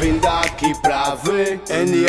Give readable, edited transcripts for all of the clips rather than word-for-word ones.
vim daqui pra ver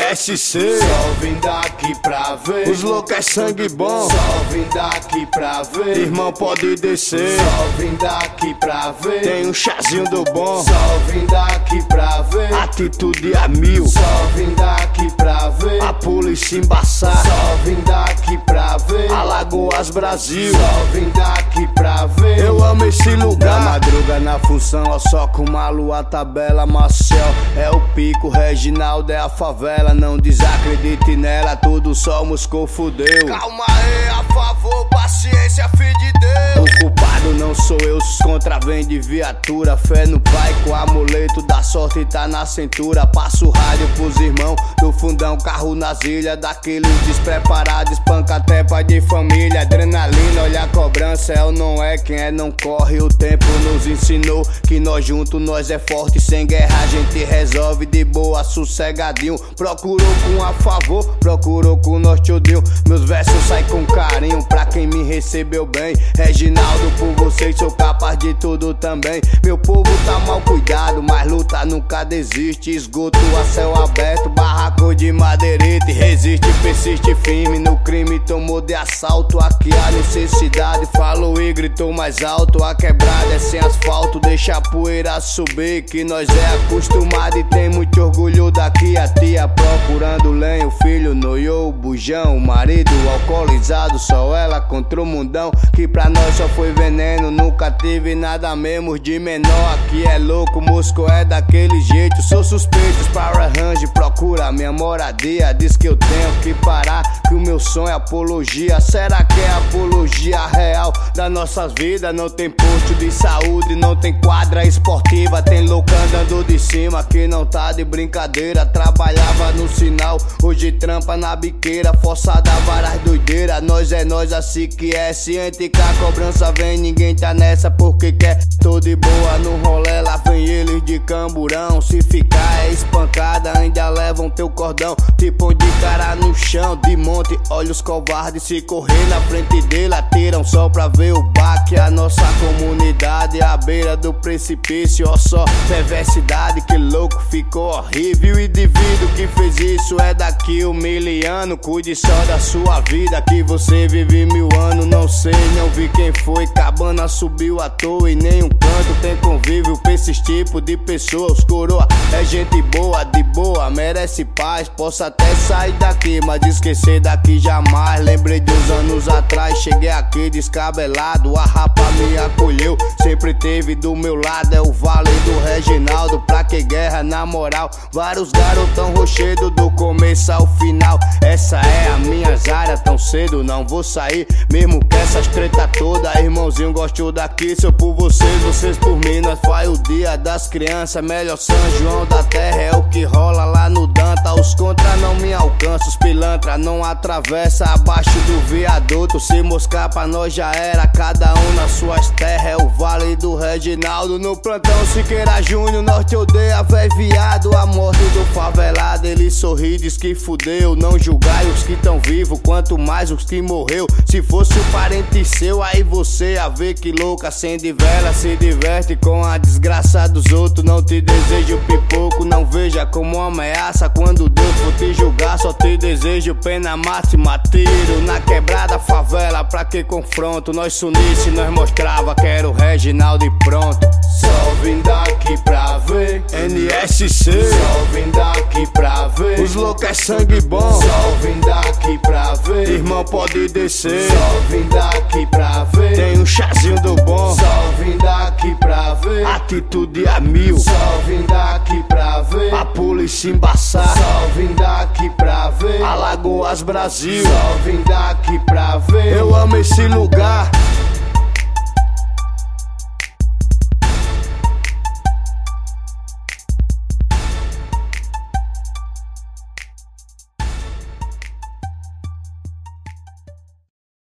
NSC, só vim daqui pra ver os loucos é sangue bom. Só vim daqui pra ver Irmão, pode descer, Só vim daqui pra ver tem um chazinho do bom. Só vim daqui pra ver Atitude a mil, Só vim daqui pra ver a polícia embaçar. Só vim daqui pra ver Alagoas, Brasil, Só vim daqui pra ver eu amo esse Da lugar. madruga na função, ó, só com uma lua, tabela, Marcel é o pico, Reginaldo é a favela. Não desacredite nela, tudo somos confudeu. Calma aí, a favor, paciência, filho de Deus. O culpado não sou eu, os contra vem de viatura. Fé no pai com amuleto da sorte tá na cintura. Passo rádio pros irmãos do fundão, carro nas ilhas daqueles despreparados, espanca até pai de família. Adrenalina, olha a cobrança, é ou não é, quem é não corre. O tempo nos ensinou que nós juntos nós é forte, sem guerra a gente resolve de boa, sossegadinho. Procurou com a favor, procurou com nós te odeio. Meus versos saem com carinho pra quem me recebeu bem. Reginaldo, por vocês sou capaz de tudo também. Meu povo tá mal cuidado, mas luta nunca desiste. Esgoto a céu aberto, barraco de madeirite. Resiste, persiste firme no crime, tomou de assalto. Aqui a necessidade falou e gritou mais alto. A quebrada é sem asfalto, deixa a poeira subir, que nós é acostumado e tem muito orgulho daqui. A tia procurando lenha, o filho noiou o bujão, o marido alcoolizado, só ela contra o mundão, que pra nós só foi veneno, nunca tive nada mesmo de menor. Aqui é louco, Moscou é daquele jeito, sou suspeito para arranjo, procura minha moradia, diz que eu tenho que parar, que o meu sonho é apologia. Será que é apologia real das nossas vidas? Não tem posto de saúde, não tem quadra esportiva, tem louco andando de cima que não tá de brincadeira. Trabalhava no sinal, hoje trampa na biqueira, forçada várias doideiras. Nós é nós, assim que é, ciente que a cobrança vem, ninguém tá nessa porque quer. Tô de boa no rolê, lá vem eles de camburão. Se ficar é espancada, ainda levam teu cordão, te põe de cara no chão, de monte, olha os covardes, se correr na frente dele atiram só pra ver o baque. A nossa comunidade à beira do precipício, ó só perversidade, que louco, ficou horrível. O indivíduo que fez isso é daqui humilhando, cuide só da sua vida, que você vive 1000 anos. Não sei, não vi quem foi, cabana subiu à toa e nenhum canto tem convívio pra esses tipos de pessoas. Coroa é gente boa, de boa, merece paz. Posso até sair daqui, mas esquecer daqui jamais. Lembrei de uns anos atrás, cheguei aqui descabelado, a rapa me acolheu, sempre teve do meu lado. É o Vale do Reginaldo, pra que guerra na moral, vários garotão rochedo do começo ao final. Essa é a minha área, tão cedo não vou sair, mesmo que essas treta toda. Irmãozinho, gosto daqui, sou por vocês, vocês por mim. Nós faz o dia das crianças, melhor São João da terra, é o que rola lá no Danta. Os contra não me alcançam, os pilantra não atravessa abaixo do viaduto. Se moscar pra nós já era, cada um nas suas terras. É o Vale do Reginaldo no plantão, Siqueira Júnior, nós te odeia, véi viado. A morte do favelado, ele sorri, diz que fudeu. Não julgai os que tão vivos, quanto mais os que morreu. Se fosse um parente seu, aí você ia ver que louca, acende vela, se diverte com a desgraça dos outros. Não te desejo pipoco, não veja como uma ameaça, quando Deus for te julgar, só te desejo pena máxima. Tiro na quebrada, favela, pra que confronto? Nós sunisse, nós mostrava que era o Reginaldo e pronto. Só vim daqui pra ver NSC, só vim daqui pra ver os loucos é sangue bom. Só vim daqui pra ver Irmão, pode descer, Só vim daqui pra ver tem um chazinho do bom. Só vim daqui pra ver Atitude a mil, Só vim daqui pra ver a polícia embaçar. Só vim daqui pra ver Alagoas, Brasil, Só vim daqui pra ver eu amo esse lugar.